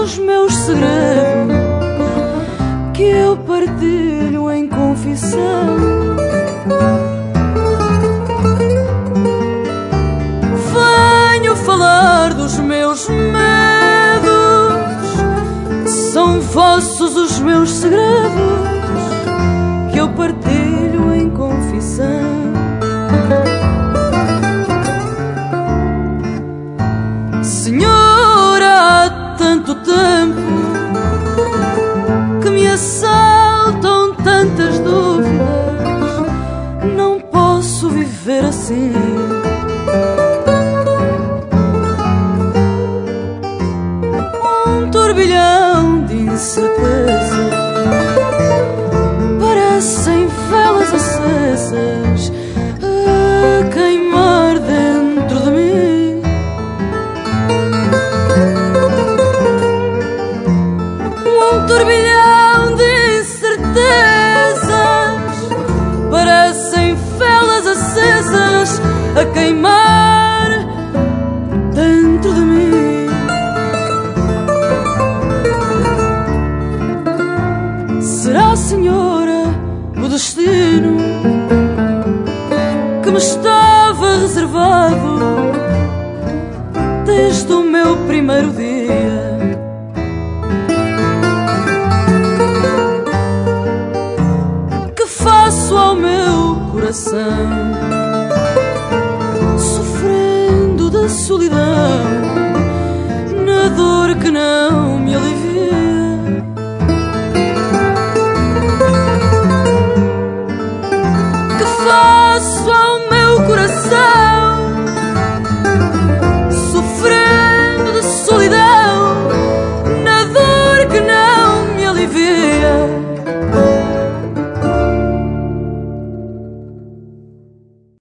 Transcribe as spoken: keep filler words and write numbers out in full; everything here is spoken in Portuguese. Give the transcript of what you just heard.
dos meus segredos que eu partilho em confissão. Venho falar dos meus medos, são vossos os meus segredos que eu partilho em confissão. Senhor, há tanto tempo que me assaltam tantas dúvidas, não posso viver assim. Um turbilhão de incerteza, parecem velas acesas a queimar dentro de mim. Um turbilhão de incertezas, parecem velas acesas a queimar dentro de mim. Será, Senhora, o destino que me estava reservado desde o meu primeiro dia? Que faço ao meu coração, sofrendo da solidão, na dor que não me alivia? Que faço ao meu coração,